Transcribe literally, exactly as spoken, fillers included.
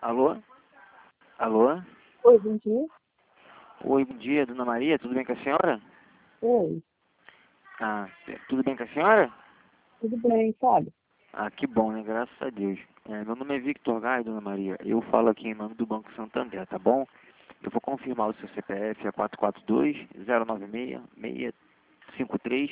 Alô? Alô? Oi, bom dia. Oi, bom dia, dona Maria, tudo bem com a senhora? Oi, Ah, tudo bem com a senhora? tudo bem, sabe? Ah, que bom, né? Graças a Deus. É, meu nome é Victor Gai, dona Maria. Eu falo aqui em nome do Banco Santander, tá bom? Eu vou confirmar o seu C P F, é quatro quatro dois, zero nove seis, seis cinco três